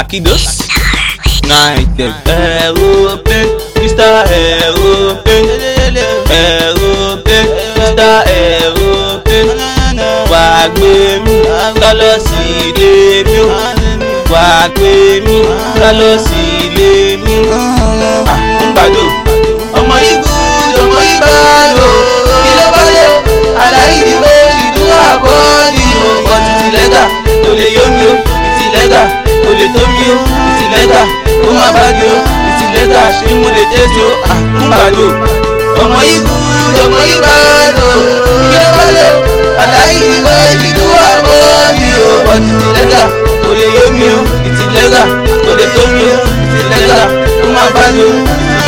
Taquidos United. Aeroplane, Mr. Aeroplane, Aeroplane, Mr. Aeroplane. Wàá gbé mi ká lọ sí ilé mi o. Wàá gbé mi ká lọ sí ilé mi. Ngbàdo ọmọ igun ọmọ ìgbàdo kí ló bá lè aláìní méjì tó àbọ̀ ní o. Ọtí ti lẹ́gà kò lè yó mi o. Ìtì lẹ́gà kò lè tó mi o. Ìtì lẹ́gà ó má bá di o. Ìtì lẹ́gà ṣé mo lè dé sí o. Ngbàdo ọmọ igun ọmọ ìgbàdo kí ló bá lè aláìní méjì tó àbọ̀ ní o. Ọtí ti lẹ́gà kò lè yó mi o. Ìtì lẹ́gà kò lè tó mi o. Ìtì lẹ́gà ó má bá di o.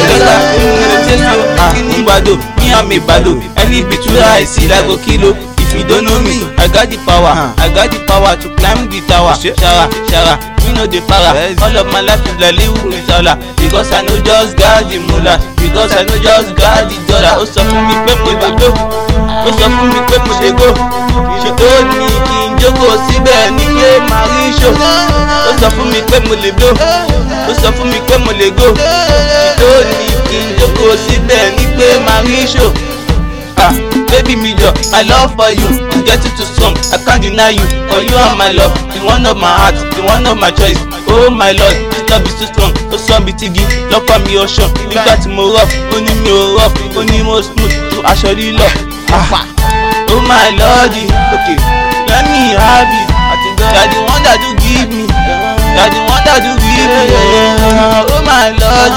Ngbàdo, me and me bado. Any between I see like a kilo. If you don't know me, I got the power. I got the power to climb the tower. Shara, me know the para. All of my life is like living with Allah. Because I know just God the mullah. Because I know just God the dollar. Ó sọ fún mi pé mo lè go. Ó sọ fún mi pé mo lè go. Ṣé ó ní kí n jókòó síbẹ̀ nílé máa rí ṣò? Ó sọ fún mi pé mo lè go. Ó sọ fún mi pé mo lè go. Ṣé ó ní kí n jókòó síbẹ̀ ní pé máa rí ṣò? Baby me jo, my love for you is getting too strong. I can't deny you, for you are my love, the one of my heart, the one of my choice. Oh my Lord, this love is too strong. Ó sọ mi tigi, lọ́kọ̀ mi ocean. Nígbà tí mo rough, ó ní mi ò rough, ó ní mo smooth, tó aṣọ lílọ. Oh my Lord, okay, let me have you. You are the one that do give me, you are the one that do give me. Oh my Lord,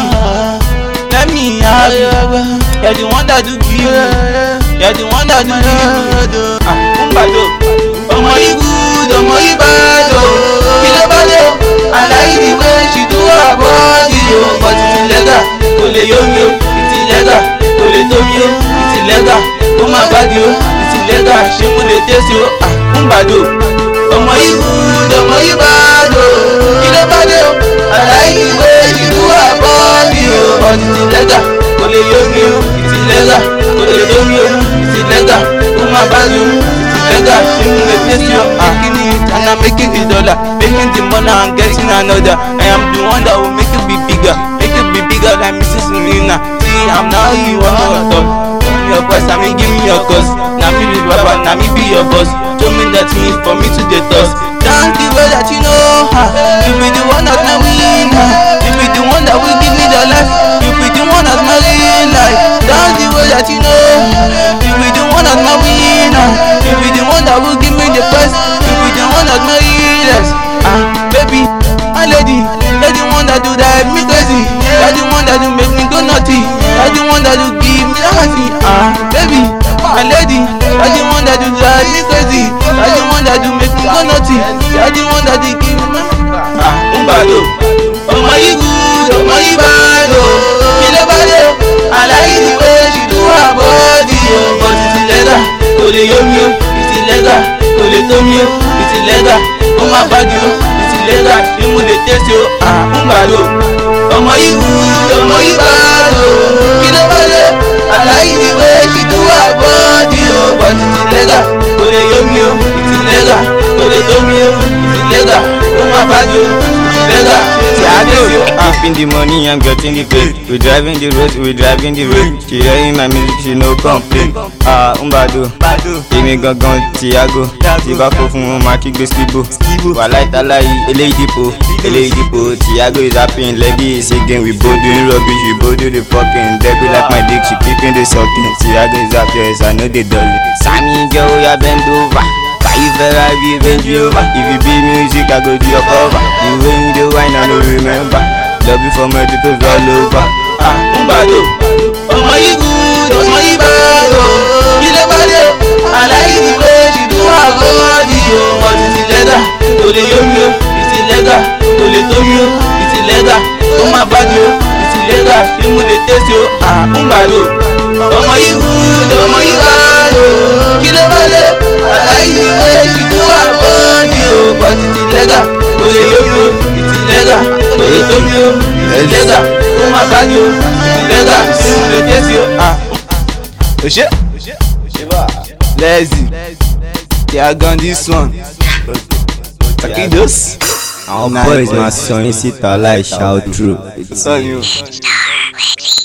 let me have you. You are the one that do give me. You're the one that do give me. Ngbàdo ọmọ igun ọmọ ìbàdó kí ló bá dé aláìní méjì tó àbọ̀ ní o. Ọtí ti lẹ́gà kò lè yó mi o. Ìtì lẹ́gà kò lè tó mi o. Ìtì lẹ́gà ó má bá di o. Ìtì lẹ́gà ṣé mo lè dé sí o. Ngbàdo ọmọ igun ọmọ ìbàdó kí ló bá dé aláìní méjì tó àbọ̀ ní o. Ọtí ti lẹ́gà kò lè yó mi o. Ìtì lẹ́gà kò lè tó mi o. Ìtì lẹ́gà ó má bá di o. Ìtì lẹ́gà ṣé mo lè dé sí o. And I'm making the dollar, making the money and getting another. I am the one that will make it be bigger than Mrs. Serena. See, I'm now the one on top. Your boss, I mean, give me your cause. Now me be rapper, now me be your boss. Show me that thing for me to the toss. Dance the way that you know how. You be the one that's my winner. You be the one that will give me the life. You be the one that's my real life. Dance the way that you know. You be the one that's my winner. You be the one that will give me the best. You be the one that's my realest. Baby, my lady, you're the one that do drive me crazy. You're the one that do make me go naughty. You're the one that do give me happy. Baby, my lady, you're the one that do drive me crazy. You're the one that do make me go naughty. You're the one that do give me Ngbàdo ọmọ igun ọmọ ìbàdó kí ló bá dé aláìní méjì tó àbọ̀ ní o. Ọtí ti lẹ́gà kò lè yó mi o. Ìtì lẹ́gà kò lè tó mi o. Ìtì lẹ́gà ó má bá di o. Ìtì lẹ́gà ṣé mo lè dé sí o. Ngbàdo ọmọ igun ọmọ ìbàdó kí ló bá dé aláìní méjì tó àbọ̀ ní o. Ọtí ti lẹ́gà kò lè yó mi o. Ìtì lẹ́gà kò lè tó mi o. Ìtì lẹ́gà ó má bá di o. Keeping the money, I'm getting the pay. We driving the road, we driving the road. She hearing my music, she no complain. Ngbàdo, èmi gangan Tiago. Tí bá kó fún wọn máa kígbe skibo. Wàláì tàláì eléyìí dìpò. Tiago is happy in Lagos is again. We both doing rubbish, we both do the fucking. Debbie like my dick, she keeping the sucking. Tiago is happy, yes, I know they dolly. Sammy girl, ya bend over. Buy Ferrari, Range Rover. If you be music, I go do your cover. The way you do wine, I don't remember. Love you for my tutos all over. Ngbàdo ọmọ igun ọmọ ìbàdó kí ló bá dé aláìní méjì tó àbọ̀ ní o. Ọtí ti lẹ́gà kò lè yó mi o. Ìtì lẹ́gà kò lè tó mi o. Ìtì lẹ́gà ó má bá di o. Ìtì lẹ́gà ṣé mo lè dé sí o. Ngbàdo ọmọ igun ọmọ ìbàdó kí ló bá dé aláìní méjì tó àbọ̀ ní o. Ọtí ti lẹ́gà kò lè yó mi o. Ìtì lẹ́gà kò lè tó mi o. Ìtì lẹ́gà ó má bá di o. Ìtì lẹ́gà ṣé mo lè dé sí o. Lazy, they are gone this one. Taquidos. àwọn boys máa sọ yín síta láì shout through. It's all you.